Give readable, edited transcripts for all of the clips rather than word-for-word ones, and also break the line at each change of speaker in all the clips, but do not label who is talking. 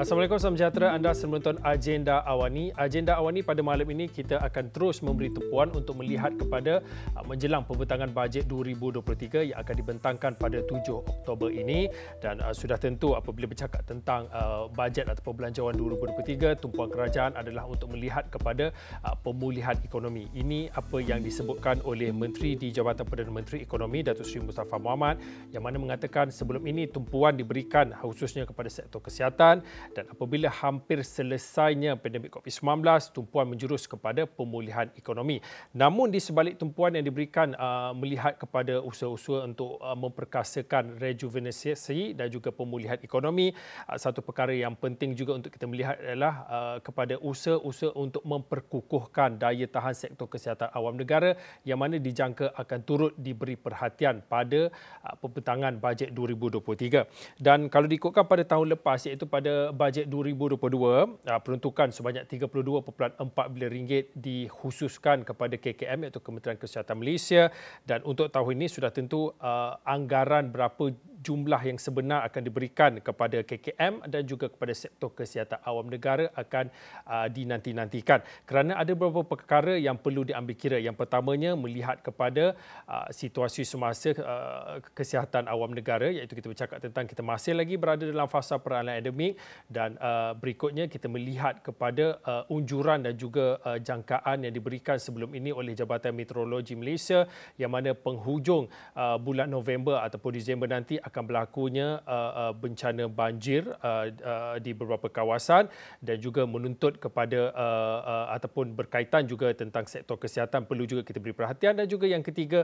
Assalamualaikum, salam sejahtera. Anda sedang menonton Agenda Awani. Agenda Awani pada malam ini kita akan terus memberi tumpuan untuk melihat kepada menjelang pembentangan bajet 2023 yang akan dibentangkan pada 7 Oktober ini, dan sudah tentu apabila bercakap tentang bajet atau pembelanjawan 2023, tumpuan kerajaan adalah untuk melihat kepada pemulihan ekonomi. Ini apa yang disebutkan oleh Menteri di Jabatan Perdana Menteri Ekonomi Datuk Seri Mustafa Mohamed, yang mana mengatakan sebelum ini tumpuan diberikan khususnya kepada sektor kesihatan, dan apabila hampir selesainya pandemik COVID-19, tumpuan menjurus kepada pemulihan ekonomi. Namun di sebalik tumpuan yang diberikan melihat kepada usaha-usaha untuk memperkasakan rejuvenasi dan juga pemulihan ekonomi, satu perkara yang penting juga untuk kita melihat adalah kepada usaha-usaha untuk memperkukuhkan daya tahan sektor kesihatan awam negara, yang mana dijangka akan turut diberi perhatian pada pembentangan bajet 2023. Dan kalau diikutkan pada tahun lepas, iaitu pada bajet 2022, peruntukan sebanyak RM32.4 bilion dikhususkan kepada KKM, iaitu Kementerian Kesihatan Malaysia, dan untuk tahun ini sudah tentu anggaran berapa jumlah yang sebenar akan diberikan kepada KKM dan juga kepada sektor kesihatan awam negara akan dinanti-nantikan, kerana ada beberapa perkara yang perlu diambil kira. Yang pertamanya melihat kepada situasi semasa kesihatan awam negara, iaitu kita bercakap tentang kita masih lagi berada dalam fasa peralihan endemik, dan berikutnya kita melihat kepada unjuran dan juga jangkaan yang diberikan sebelum ini oleh Jabatan Meteorologi Malaysia, yang mana penghujung bulan November ataupun Disember nanti akan berlakunya bencana banjir di beberapa kawasan, dan juga menuntut kepada ataupun berkaitan juga tentang sektor kesihatan perlu juga kita beri perhatian. Dan juga yang ketiga,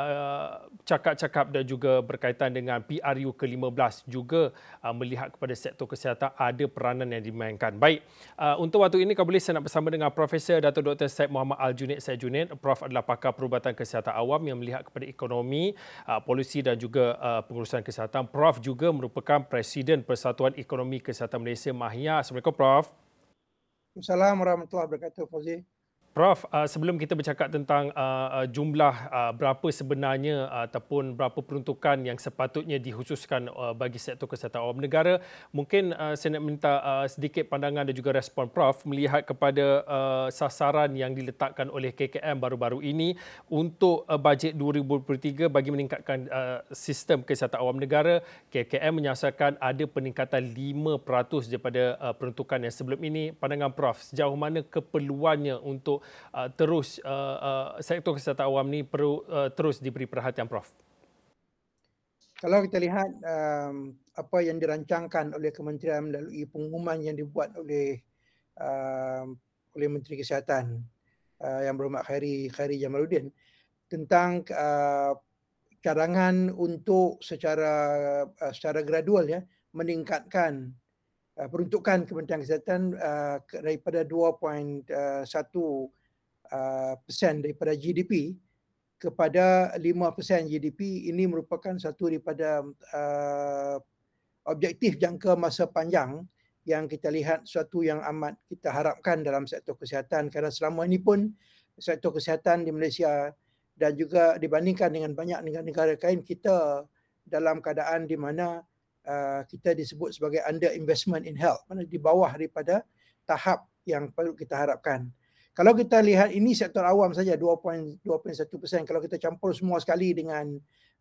cakap-cakap dan juga berkaitan dengan PRU ke-15 juga melihat kepada sektor kesihatan ada peranan yang dimainkan. Baik, untuk waktu ini kalau boleh saya nak bersama dengan Profesor Dato' Dr. Syed Muhammad Al-Junaid Syed Junaid. Prof adalah pakar perubatan kesihatan awam yang melihat kepada ekonomi, polisi dan juga pengurusan kesihatan. Prof juga merupakan Presiden Persatuan Ekonomi Kesihatan Malaysia, MAHIA. Assalamualaikum, Prof.
Assalamualaikum warahmatullahi wabarakatuh, Fauzi.
Prof, sebelum kita bercakap tentang jumlah berapa sebenarnya ataupun berapa peruntukan yang sepatutnya dikhususkan bagi sektor kesihatan awam negara, mungkin saya nak minta sedikit pandangan dan juga respon Prof melihat kepada sasaran yang diletakkan oleh KKM baru-baru ini untuk bajet 2023 bagi meningkatkan sistem kesihatan awam negara. KKM menyasarkan ada peningkatan 5% daripada peruntukan yang sebelum ini. Pandangan Prof, sejauh mana keperluannya untuk terus sektor kesihatan awam ni perlu terus diberi perhatian, Prof?
Kalau kita lihat apa yang dirancangkan oleh kementerian melalui pengumuman yang dibuat oleh Menteri Kesihatan Yang Berhormat Khairi Jamaluddin tentang cadangan untuk secara gradual ya meningkatkan peruntukan Kementerian Kesihatan daripada 2.1% daripada GDP kepada 5% GDP. Ini merupakan satu daripada objektif jangka masa panjang yang kita lihat suatu yang amat kita harapkan dalam sektor kesihatan, kerana selama ini pun sektor kesihatan di Malaysia dan juga dibandingkan dengan banyak negara-negara lain, kita dalam keadaan di mana kita disebut sebagai under investment in health, mana di bawah daripada tahap yang perlu kita harapkan. Kalau kita lihat ini sektor awam saja 2.1%, kalau kita campur semua sekali dengan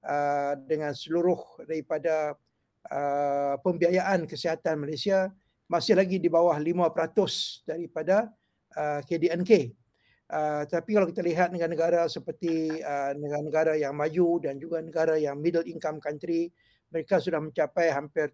seluruh daripada pembiayaan kesihatan Malaysia, masih lagi di bawah 5% daripada KDNK. Tapi kalau kita lihat negara-negara seperti negara-negara yang maju dan juga negara yang middle income country, mereka sudah mencapai hampir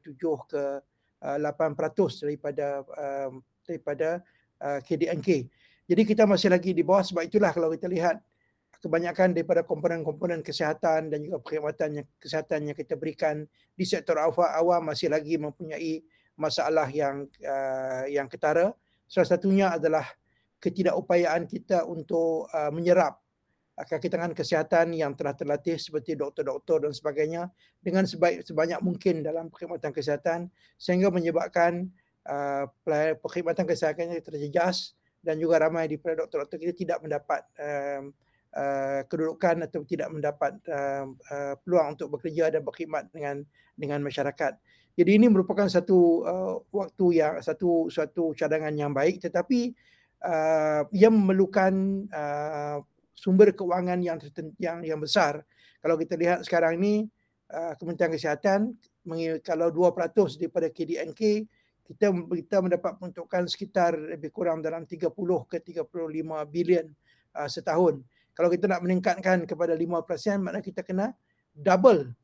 7-8% daripada KDNK. Jadi kita masih lagi di bawah. Sebab itulah kalau kita lihat kebanyakan daripada komponen-komponen kesihatan dan juga perkhidmatan kesihatan yang kita berikan di sektor awam masih lagi mempunyai masalah yang ketara. Salah satunya adalah ketidakupayaan kita untuk menyerap kaki tangan kesihatan yang telah terlatih seperti doktor-doktor dan sebagainya dengan sebanyak mungkin dalam perkhidmatan kesihatan, sehingga menyebabkan perkhidmatan kesihatan yang terjejas, dan juga ramai daripada doktor-doktor kita tidak mendapat kedudukan atau tidak mendapat peluang untuk bekerja dan berkhidmat dengan masyarakat. Jadi ini merupakan satu waktu yang suatu cadangan yang baik, tetapi ia memerlukan sumber kewangan yang besar. Kalau kita lihat sekarang ni Kementerian Kesihatan kalau 2% daripada KDNK kita mendapat peruntukan sekitar lebih kurang dalam 30 ke 35 bilion setahun. Kalau kita nak meningkatkan kepada 5%, maknanya kita kena double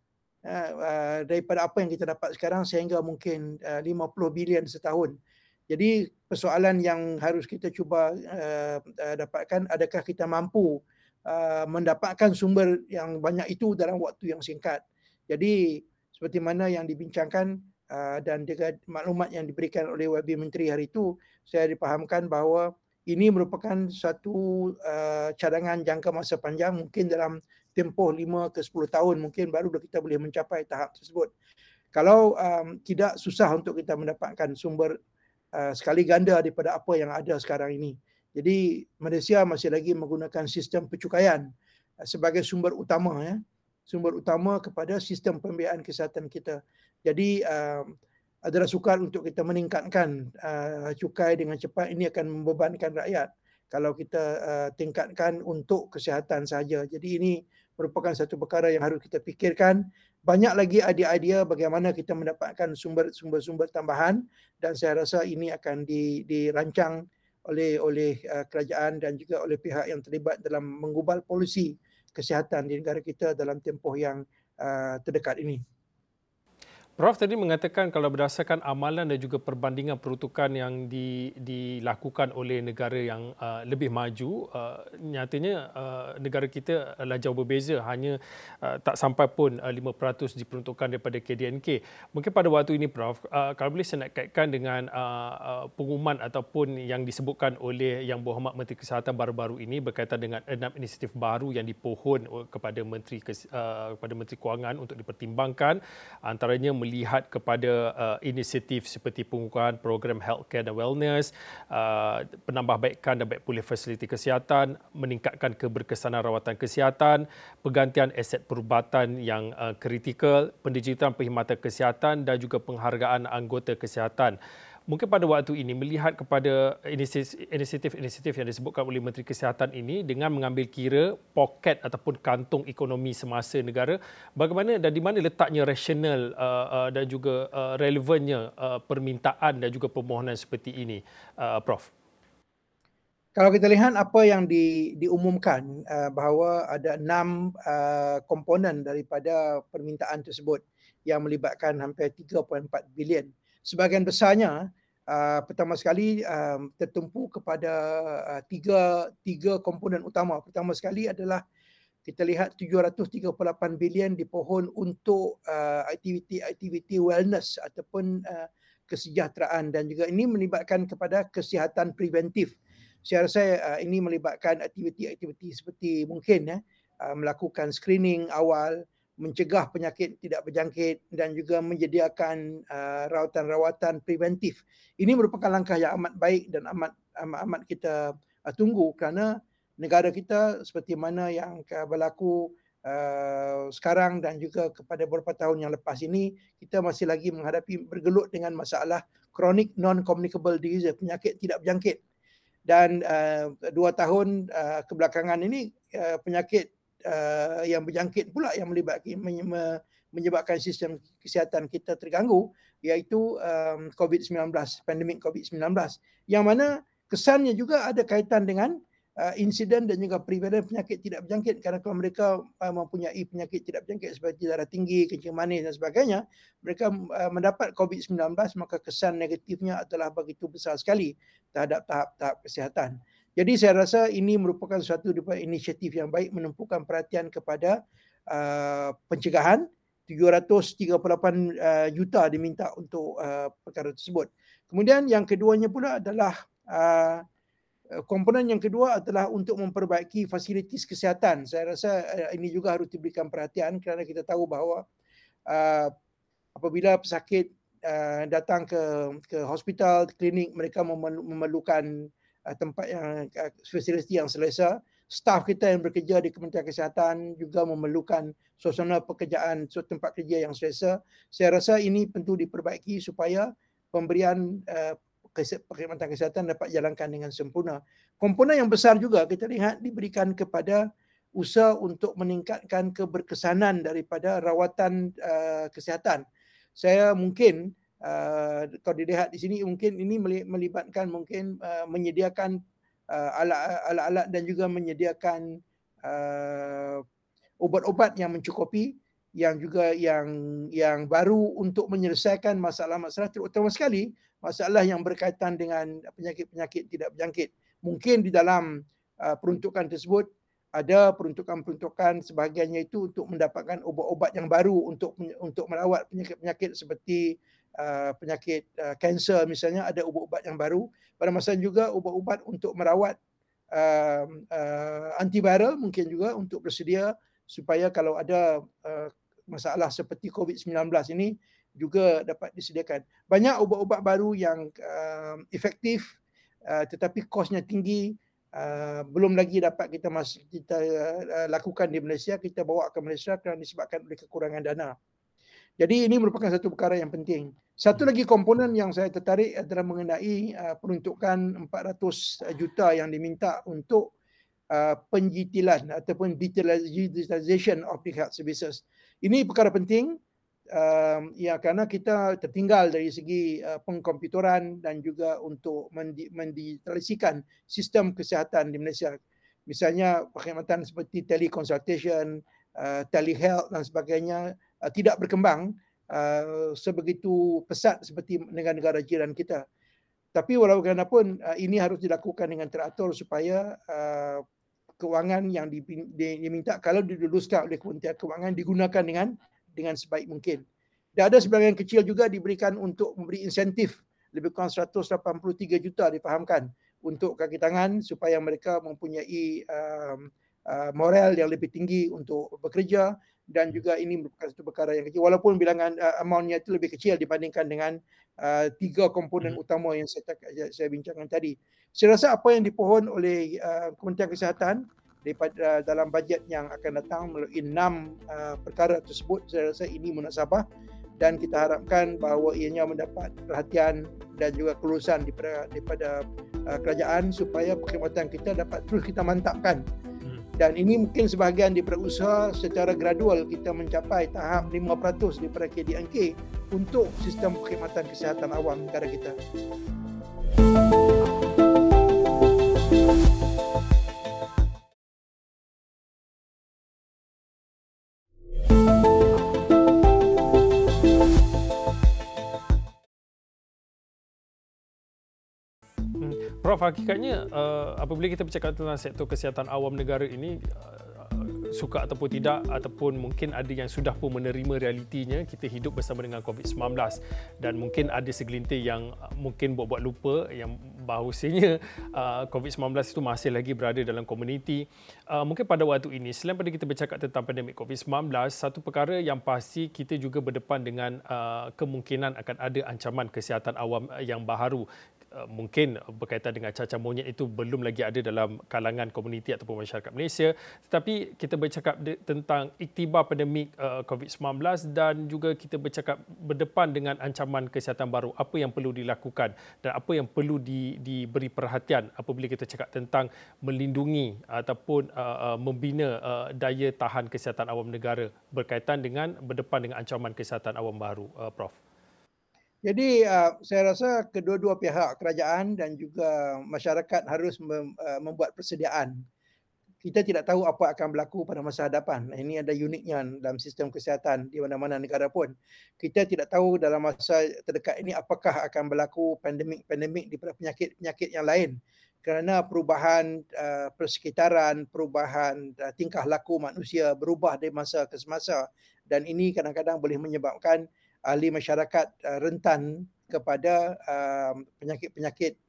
daripada apa yang kita dapat sekarang sehingga mungkin 50 bilion setahun. Jadi persoalan yang harus kita cuba dapatkan, adakah kita mampu mendapatkan sumber yang banyak itu dalam waktu yang singkat. Jadi seperti mana yang dibincangkan dan juga maklumat yang diberikan oleh YB Menteri hari itu, saya dipahamkan bahawa ini merupakan satu cadangan jangka masa panjang, mungkin dalam tempoh 5 ke 10 tahun mungkin baru kita boleh mencapai tahap tersebut. Kalau tidak, susah untuk kita mendapatkan sumber sekali ganda daripada apa yang ada sekarang ini. Jadi Malaysia masih lagi menggunakan sistem pencukaian sebagai sumber utama, sumber utama kepada sistem pembiayaan kesihatan kita. Jadi adalah sukar untuk kita meningkatkan cukai dengan cepat. Ini akan membebankan rakyat kalau kita tingkatkan untuk kesihatan saja. Jadi ini merupakan satu perkara yang harus kita fikirkan. Banyak lagi idea-idea bagaimana kita mendapatkan sumber-sumber tambahan, dan saya rasa ini akan dirancang oleh kerajaan dan juga oleh pihak yang terlibat dalam menggubal polisi kesihatan di negara kita dalam tempoh yang terdekat ini.
Prof tadi mengatakan kalau berdasarkan amalan dan juga perbandingan peruntukan yang dilakukan oleh negara yang lebih maju, nyatanya negara kita jauh berbeza, hanya tak sampai pun 5% diperuntukkan daripada KDNK. Mungkin pada waktu ini Prof, kalau boleh saya nak kaitkan dengan pengumuman ataupun yang disebutkan oleh Yang Berhormat Menteri Kesihatan baru-baru ini berkaitan dengan 6 inisiatif baru yang dipohon kepada Menteri Kewangan untuk dipertimbangkan, antaranya melihat kepada inisiatif seperti pengukuhan program healthcare dan wellness, penambahbaikan dan baik pulih fasiliti kesihatan, meningkatkan keberkesanan rawatan kesihatan, pergantian aset perubatan yang kritikal, pendigitan perkhidmatan kesihatan dan juga penghargaan anggota kesihatan. Mungkin pada waktu ini melihat kepada inisiatif-inisiatif yang disebutkan oleh Menteri Kesihatan ini dengan mengambil kira poket ataupun kantung ekonomi semasa negara, bagaimana dan di mana letaknya rasional dan juga relevannya permintaan dan juga permohonan seperti ini, Prof?
Kalau kita lihat apa yang diumumkan bahawa ada 6 komponen daripada permintaan tersebut yang melibatkan hampir 3.4 bilion. Sebahagian besarnya pertama sekali tertumpu kepada tiga komponen utama. Pertama sekali adalah kita lihat 738 bilion dipohon untuk aktiviti-aktiviti wellness ataupun kesejahteraan, dan juga ini melibatkan kepada kesihatan preventif. Saya rasa ini melibatkan aktiviti-aktiviti seperti mungkin melakukan screening awal, mencegah penyakit tidak berjangkit dan juga menyediakan rawatan-rawatan preventif. Ini merupakan langkah yang amat baik dan amat kita tunggu, kerana negara kita seperti mana yang berlaku sekarang dan juga kepada beberapa tahun yang lepas ini, kita masih lagi bergelut dengan masalah chronic non-communicable disease, penyakit tidak berjangkit. Dan 2 tahun kebelakangan ini penyakit yang berjangkit pula yang menyebabkan sistem kesihatan kita terganggu, iaitu COVID-19, pandemik COVID-19, yang mana kesannya juga ada kaitan dengan insiden dan juga prevalent penyakit tidak berjangkit, kerana kalau mereka mempunyai penyakit tidak berjangkit seperti darah tinggi, kencing manis dan sebagainya, mereka mendapat COVID-19, maka kesan negatifnya adalah begitu besar sekali terhadap tahap-tahap kesihatan. Jadi saya rasa ini merupakan suatu inisiatif yang baik, menumpukan perhatian kepada pencegahan. 738 juta diminta untuk perkara tersebut. Kemudian yang keduanya pula adalah komponen yang kedua adalah untuk memperbaiki fasilitis kesihatan. Saya rasa ini juga harus diberikan perhatian, kerana kita tahu bahawa apabila pesakit datang ke hospital, klinik, mereka memerlukan tempat yang fasiliti yang selesa, staf kita yang bekerja di Kementerian Kesihatan juga memerlukan suasana pekerjaan tempat kerja yang selesa. Saya rasa ini perlu diperbaiki supaya pemberian perkhidmatan kesihatan dapat jalankan dengan sempurna. Komponen yang besar juga kita lihat diberikan kepada usaha untuk meningkatkan keberkesanan daripada rawatan kesihatan. Saya mungkin kalau dilihat di sini mungkin ini melibatkan mungkin menyediakan alat-alat dan juga menyediakan ubat-ubat yang mencukupi, yang juga yang baru untuk menyelesaikan masalah-masalah, terutama sekali masalah yang berkaitan dengan penyakit-penyakit tidak berjangkit. Mungkin di dalam peruntukan tersebut ada peruntukan-peruntukan sebahagiannya itu untuk mendapatkan ubat-ubat yang baru untuk merawat penyakit-penyakit seperti penyakit kanser misalnya, ada ubat-ubat yang baru. Pada masa juga ubat-ubat untuk merawat antiviral mungkin juga untuk bersedia supaya kalau ada masalah seperti COVID-19 ini juga dapat disediakan. Banyak ubat-ubat baru yang efektif tetapi kosnya tinggi. Belum lagi dapat kita lakukan di Malaysia, kita bawa ke Malaysia kerana disebabkan oleh kekurangan dana. Jadi ini merupakan satu perkara yang penting. Satu lagi komponen yang saya tertarik adalah mengenai peruntukan 400 juta yang diminta untuk penjitilan ataupun digitalization of the health services. Ini perkara penting ya, kerana kita tertinggal dari segi pengkomputeran dan juga untuk mendigitalisasikan sistem kesihatan di Malaysia. Misalnya perkhidmatan seperti teleconsultation, telehealth dan sebagainya tidak berkembang sebegitu pesat seperti negara-negara jiran kita. Tapi walaupun ini harus dilakukan dengan teratur supaya kewangan yang diminta kalau diluluskan oleh Kementerian Kewangan digunakan dengan sebaik mungkin. Dan ada sebahagian kecil juga diberikan untuk memberi insentif lebih kurang 183 juta difahamkan untuk kaki tangan supaya mereka mempunyai moral yang lebih tinggi untuk bekerja, dan juga ini merupakan satu perkara yang kecil walaupun bilangan amountnya itu lebih kecil dibandingkan dengan tiga komponen utama yang saya bincangkan tadi. Saya rasa apa yang dipohon oleh Kementerian Kesihatan daripada dalam bajet yang akan datang melalui 6 perkara tersebut, saya rasa ini munasabah dan kita harapkan bahawa ianya mendapat perhatian dan juga kelulusan daripada kerajaan supaya perkhidmatan kita dapat terus kita mantapkan. Dan ini mungkin sebahagian daripada usaha secara gradual kita mencapai tahap 5% daripada KDNK untuk sistem perkhidmatan kesihatan awam negara kita.
Prof, hakikatnya apabila kita bercakap tentang sektor kesihatan awam negara ini, suka ataupun tidak, ataupun mungkin ada yang sudah pun menerima realitinya, kita hidup bersama dengan COVID-19 dan mungkin ada segelintir yang mungkin buat-buat lupa yang bahawasanya COVID-19 itu masih lagi berada dalam komuniti. Mungkin pada waktu ini, selain pada kita bercakap tentang pandemik COVID-19, satu perkara yang pasti kita juga berdepan dengan kemungkinan akan ada ancaman kesihatan awam yang baharu. Mungkin berkaitan dengan cacar monyet itu belum lagi ada dalam kalangan komuniti ataupun masyarakat Malaysia, tetapi kita bercakap tentang iktibar pandemik COVID-19 dan juga kita bercakap berdepan dengan ancaman kesihatan baru. Apa yang perlu dilakukan dan apa yang perlu diberi perhatian apabila kita cakap tentang melindungi ataupun membina daya tahan kesihatan awam negara berkaitan dengan berdepan dengan ancaman kesihatan awam baru, Prof.
Jadi saya rasa kedua-dua pihak, kerajaan dan juga masyarakat harus membuat persediaan. Kita tidak tahu apa akan berlaku pada masa hadapan. Ini ada uniknya dalam sistem kesihatan di mana-mana negara pun. Kita tidak tahu dalam masa terdekat ini apakah akan berlaku pandemik daripada penyakit-penyakit yang lain. Kerana perubahan persekitaran, perubahan tingkah laku manusia berubah dari masa ke semasa, dan ini kadang-kadang boleh menyebabkan ahli masyarakat rentan kepada penyakit-penyakit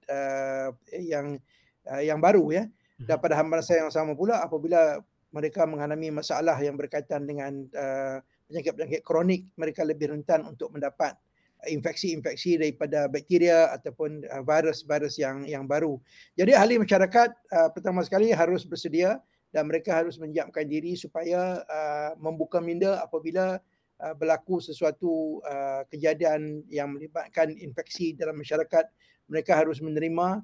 yang baru ya. Dan pada masa yang sama pula apabila mereka mengalami masalah yang berkaitan dengan penyakit-penyakit kronik, mereka lebih rentan untuk mendapat infeksi-infeksi daripada bakteria ataupun virus-virus yang baru. Jadi ahli masyarakat pertama sekali harus bersedia dan mereka harus menyiapkan diri supaya membuka minda apabila berlaku sesuatu kejadian yang melibatkan infeksi dalam masyarakat. Mereka harus menerima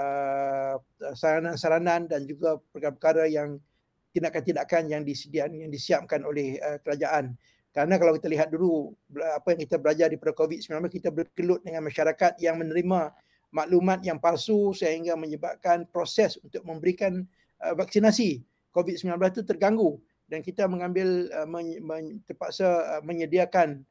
saranan-saranan dan juga perkara-perkara yang tindakan-tindakan yang disiapkan oleh kerajaan. Kerana kalau kita lihat dulu apa yang kita belajar daripada COVID-19, kita berkelut dengan masyarakat yang menerima maklumat yang palsu sehingga menyebabkan proses untuk memberikan vaksinasi COVID-19 itu terganggu, dan kita mengambil terpaksa menyediakan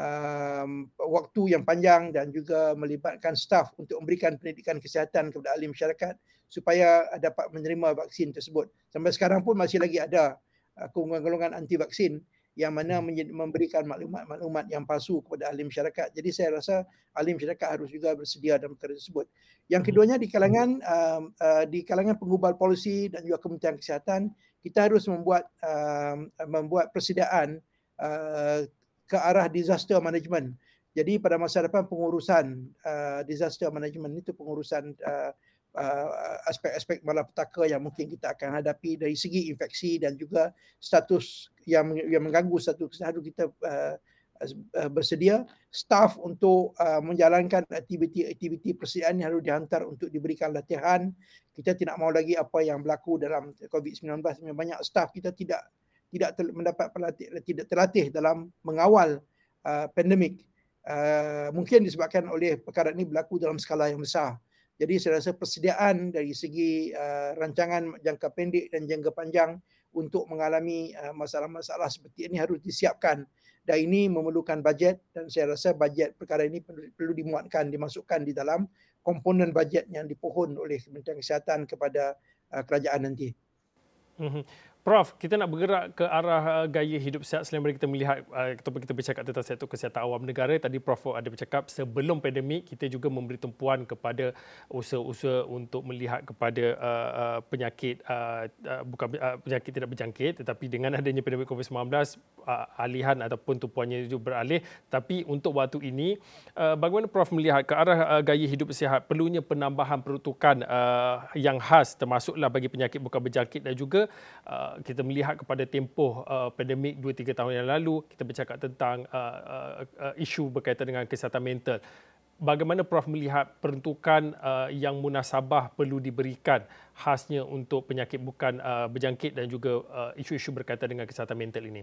waktu yang panjang dan juga melibatkan staf untuk memberikan pendidikan kesihatan kepada ahli masyarakat supaya dapat menerima vaksin tersebut. Sampai sekarang pun masih lagi ada golongan anti vaksin yang mana memberikan maklumat-maklumat yang palsu kepada ahli masyarakat. Jadi saya rasa ahli masyarakat harus juga bersedia dalam perkara tersebut. Yang keduanya, di kalangan penggubal polisi dan juga Kementerian Kesihatan, kita harus membuat persediaan ke arah disaster management. Jadi pada masa depan pengurusan disaster management itu pengurusan aspek-aspek malapetaka yang mungkin kita akan hadapi dari segi infeksi dan juga status yang mengganggu status kesihatan. Kita bersedia staf untuk menjalankan aktiviti-aktiviti persediaan yang harus dihantar untuk diberikan latihan. Kita tidak mahu lagi apa yang berlaku dalam COVID-19. Banyak staf kita tidak terlatih dalam mengawal pandemik. Mungkin disebabkan oleh perkara ini berlaku dalam skala yang besar. Jadi saya rasa persediaan dari segi rancangan jangka pendek dan jangka panjang untuk mengalami masalah-masalah seperti ini harus disiapkan. Dan ini memerlukan bajet, dan saya rasa bajet perkara ini perlu dimasukkan di dalam komponen bajet yang dipohon oleh Kementerian Kesihatan kepada kerajaan nanti.
Prof, kita nak bergerak ke arah gaya hidup sihat selain daripada kita melihat ataupun kita bercakap tentang sektor kesihatan awam negara. Tadi Prof ada bercakap sebelum pandemik kita juga memberi tumpuan kepada usaha-usaha untuk melihat kepada penyakit bukan penyakit tidak berjangkit, tetapi dengan adanya pandemik COVID-19 alihan ataupun tumpuannya itu beralih. Tapi untuk waktu ini bagaimana Prof melihat ke arah gaya hidup sihat, perlunya penambahan peruntukan yang khas termasuklah bagi penyakit bukan berjangkit, dan juga kita melihat kepada tempoh pandemik 2-3 tahun yang lalu, kita bercakap tentang isu berkaitan dengan kesihatan mental. Bagaimana Prof melihat peruntukan yang munasabah perlu diberikan khasnya untuk penyakit bukan berjangkit dan juga isu-isu berkaitan dengan kesihatan mental ini?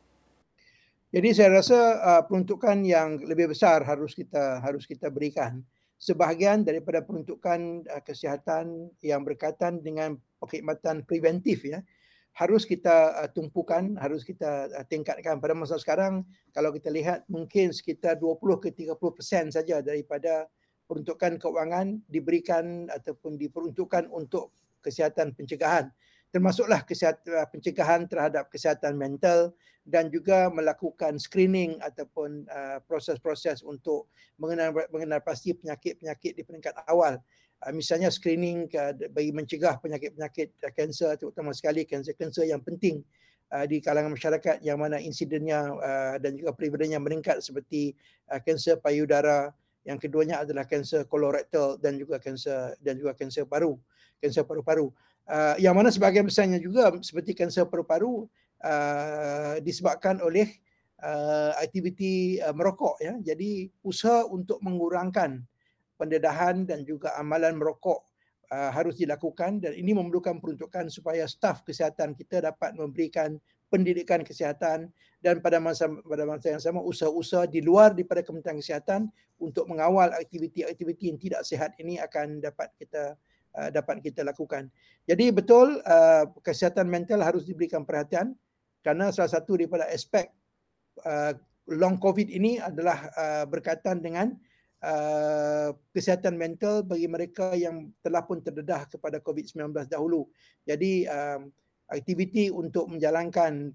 Jadi saya rasa peruntukan yang lebih besar harus kita berikan. Sebahagian daripada peruntukan kesihatan yang berkaitan dengan perkhidmatan preventif harus kita tumpukan, harus kita tingkatkan. Pada masa sekarang kalau kita lihat mungkin sekitar 20 ke 30% saja daripada peruntukan keuangan diberikan ataupun diperuntukkan untuk kesihatan pencegahan. Termasuklah pencegahan terhadap kesihatan mental dan juga melakukan screening ataupun proses-proses untuk mengenal pasti penyakit-penyakit di peringkat awal. Misalnya screening bagi mencegah penyakit-penyakit kanser, terutama sekali kanser-kanser yang penting di kalangan masyarakat yang mana insidennya dan juga prevalennya meningkat, seperti kanser payudara. Yang keduanya adalah kanser kolorektal dan juga kanser paru-paru. Yang mana sebahagian besarnya juga seperti kanser paru-paru disebabkan oleh aktiviti merokok. Jadi usaha untuk mengurangkan pendedahan dan juga amalan merokok harus dilakukan, dan ini memerlukan peruntukan supaya staf kesihatan kita dapat memberikan pendidikan kesihatan, dan pada masa yang sama usaha-usaha di luar daripada Kementerian Kesihatan untuk mengawal aktiviti-aktiviti yang tidak sihat ini akan dapat kita lakukan. Jadi betul kesihatan mental harus diberikan perhatian, kerana salah satu daripada aspek long COVID ini adalah berkaitan dengan kesihatan mental bagi mereka yang telah pun terdedah kepada COVID-19 dahulu. Jadi aktiviti untuk menjalankan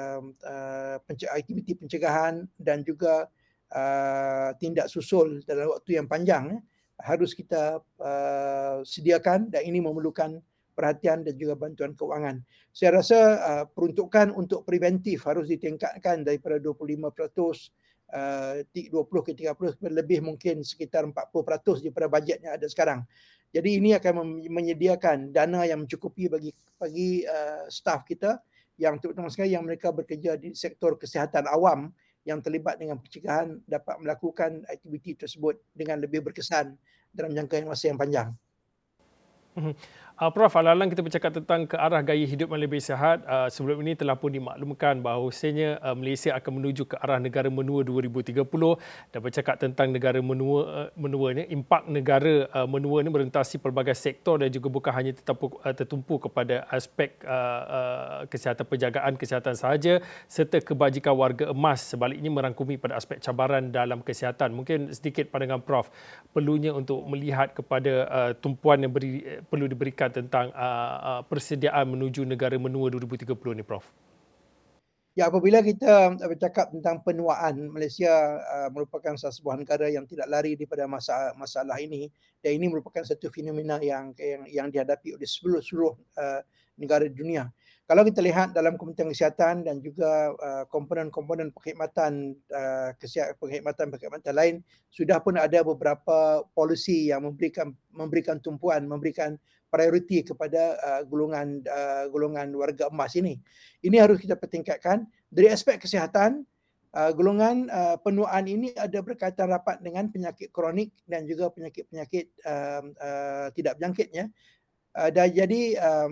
aktiviti pencegahan dan juga tindak susul dalam waktu yang panjang harus kita sediakan, dan ini memerlukan perhatian dan juga bantuan keuangan. Saya rasa peruntukan untuk preventif harus ditingkatkan daripada 25%, 20 ke 30, lebih mungkin sekitar 40% daripada bajet yang ada sekarang. Jadi ini akan menyediakan dana yang mencukupi bagi staf kita yang terutama sekali yang mereka bekerja di sektor kesihatan awam yang terlibat dengan pencegahan dapat melakukan aktiviti tersebut dengan lebih berkesan dalam jangka masa yang panjang.
Mhm. Prof, alang-alang kita bercakap tentang ke arah gaya hidup yang lebih sihat, sebelum ini telah pun dimaklumkan bahawasanya Malaysia akan menuju ke arah negara menua 2030 dan bercakap tentang negara menua ni, impak negara menua ini merentasi pelbagai sektor dan juga bukan hanya tertumpu kepada aspek kesihatan penjagaan kesihatan sahaja serta kebajikan warga emas, sebaliknya merangkumi pada aspek cabaran dalam kesihatan. Mungkin sedikit pandangan Prof perlunya untuk melihat kepada tumpuan yang perlu diberikan tentang persediaan menuju negara menua 2030 ni, Prof.
Ya, apabila kita bercakap tentang penuaan, Malaysia merupakan salah sebuah negara yang tidak lari daripada masalah ini, dan ini merupakan satu fenomena yang dihadapi oleh seluruh negara di dunia. Kalau kita lihat dalam Kementerian Kesihatan dan juga komponen-komponen perkhidmatan perkhidmatan lain, sudah pun ada beberapa polisi yang memberikan tumpuan, memberikan prioriti kepada golongan warga emas ini. Ini harus kita pertingkatkan. Dari aspek kesihatan, golongan penuaan ini ada berkaitan rapat dengan penyakit kronik dan juga penyakit-penyakit tidak berjangkitnya. Jadi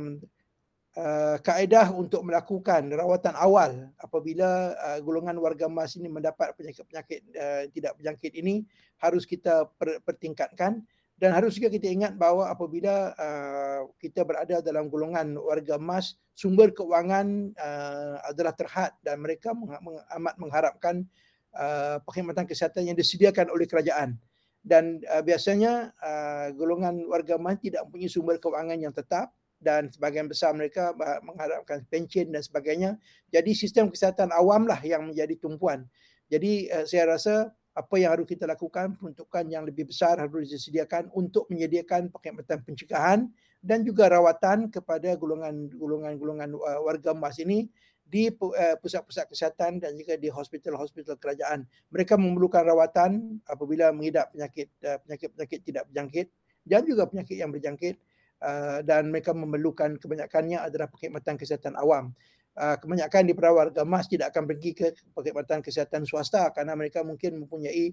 kaedah untuk melakukan rawatan awal apabila golongan warga emas ini mendapat penyakit-penyakit tidak berjangkit ini harus kita pertingkatkan. Dan harus juga kita ingat bahawa apabila kita berada dalam golongan warga emas, sumber keuangan adalah terhad dan mereka amat mengharapkan perkhidmatan kesihatan yang disediakan oleh kerajaan. Dan biasanya golongan warga emas tidak mempunyai sumber keuangan yang tetap dan sebahagian besar mereka mengharapkan pencen dan sebagainya. Jadi sistem kesihatan awamlah yang menjadi tumpuan. Jadi saya rasa apa yang harus kita lakukan, peruntukan yang lebih besar harus disediakan untuk menyediakan perkhidmatan pencegahan dan juga rawatan kepada golongan warga emas ini di pusat-pusat kesihatan dan juga di hospital-hospital kerajaan. Mereka memerlukan rawatan apabila mengidap penyakit-penyakit tidak berjangkit dan juga penyakit yang berjangkit, dan mereka memerlukan kebanyakannya adalah perkhidmatan kesihatan awam. Kebanyakan daripada warga emas tidak akan pergi ke perkhidmatan kesihatan swasta kerana mereka mungkin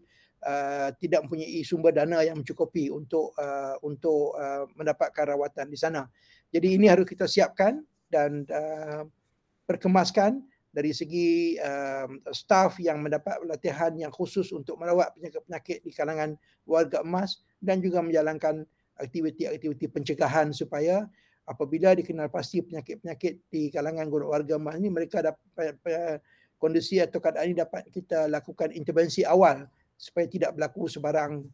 tidak mempunyai sumber dana yang mencukupi untuk mendapatkan rawatan di sana. Jadi ini harus kita siapkan dan perkemaskan dari segi staf yang mendapat pelatihan yang khusus untuk merawat penyakit-penyakit di kalangan warga emas dan juga menjalankan aktiviti-aktiviti pencegahan supaya apabila dikenal pasti penyakit-penyakit di kalangan warga emas ini, mereka dapat kondisi atau keadaan ini dapat kita lakukan intervensi awal supaya tidak berlaku sebarang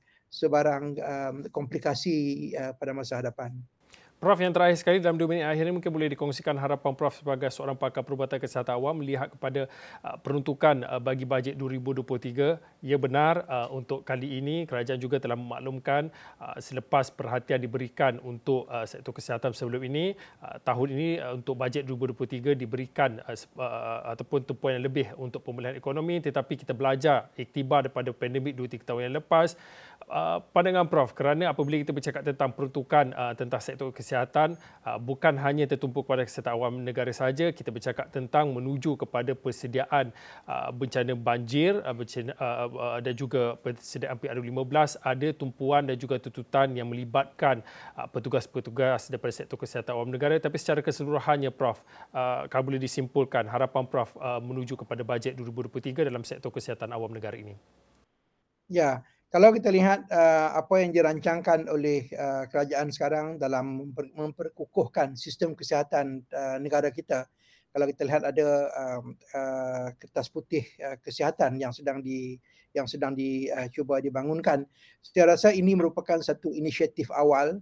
komplikasi pada masa hadapan.
Prof, yang terakhir sekali dalam 2 minit akhir ini mungkin boleh dikongsikan harapan Prof sebagai seorang pakar perubatan kesihatan awam melihat kepada peruntukan bagi bajet 2023. Ya benar, untuk kali ini kerajaan juga telah memaklumkan selepas perhatian diberikan untuk sektor kesihatan sebelum ini, tahun ini untuk bajet 2023 diberikan ataupun tumpuan yang lebih untuk pemulihan ekonomi, tetapi kita belajar iktibar daripada pandemik 2-3 tahun yang lepas. Pandangan Prof, kerana apabila kita bercakap tentang peruntukan tentang sektor kesihatan, bukan hanya tertumpu kepada kesihatan awam negara sahaja, kita bercakap tentang menuju kepada persediaan bencana banjir dan juga persediaan PR15, ada tumpuan dan juga tuntutan yang melibatkan petugas-petugas daripada sektor kesihatan awam negara. Tapi secara keseluruhannya Prof, kalau boleh disimpulkan harapan Prof menuju kepada bajet 2023 dalam sektor kesihatan awam negara ini.
Ya, kalau kita lihat apa yang dirancangkan oleh kerajaan sekarang dalam memperkukuhkan sistem kesihatan negara kita, kalau kita lihat ada kertas putih kesihatan yang sedang dicuba dibangunkan, saya rasa ini merupakan satu inisiatif awal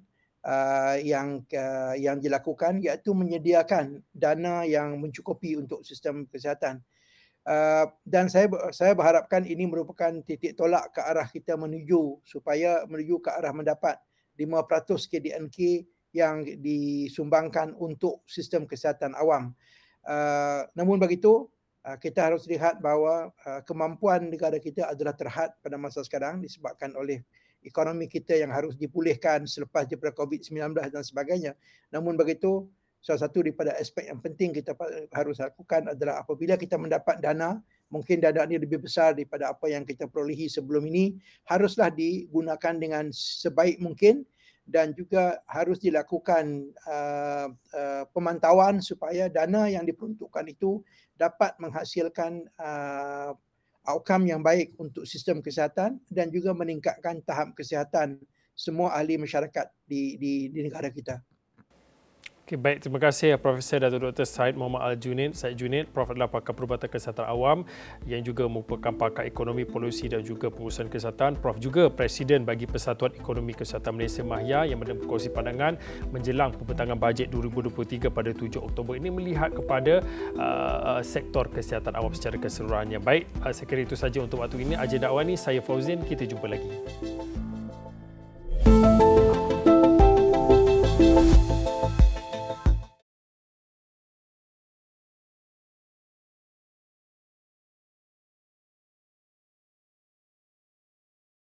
yang dilakukan, iaitu menyediakan dana yang mencukupi untuk sistem kesihatan. Dan saya berharapkan ini merupakan titik tolak ke arah kita menuju ke arah mendapat 5% KDNK yang disumbangkan untuk sistem kesihatan awam. Namun begitu, kita harus lihat bahawa kemampuan negara kita adalah terhad pada masa sekarang disebabkan oleh ekonomi kita yang harus dipulihkan selepas daripada COVID-19 dan sebagainya. Namun begitu, salah satu daripada aspek yang penting kita harus lakukan adalah apabila kita mendapat dana, mungkin dana ini lebih besar daripada apa yang kita perolehi sebelum ini, haruslah digunakan dengan sebaik mungkin dan juga harus dilakukan pemantauan supaya dana yang diperuntukkan itu dapat menghasilkan outcome yang baik untuk sistem kesihatan dan juga meningkatkan tahap kesihatan semua ahli masyarakat di negara kita.
Okay, baik, terima kasih Profesor Datuk Dr. Syed Muhammad Al-Junaid. Syed Junaid, Prof adalah pakar perubatan kesihatan awam yang juga merupakan pakar ekonomi polisi dan juga pengurusan kesihatan. Prof juga Presiden bagi Persatuan Ekonomi Kesihatan Malaysia Mahya yang berkongsi pandangan menjelang pembentangan bajet 2023 pada 7 Oktober ini melihat kepada sektor kesihatan awam secara keseluruhannya. Baik, saya kira itu saja untuk waktu ini. Agenda awal ini, saya Fauzin, kita jumpa lagi.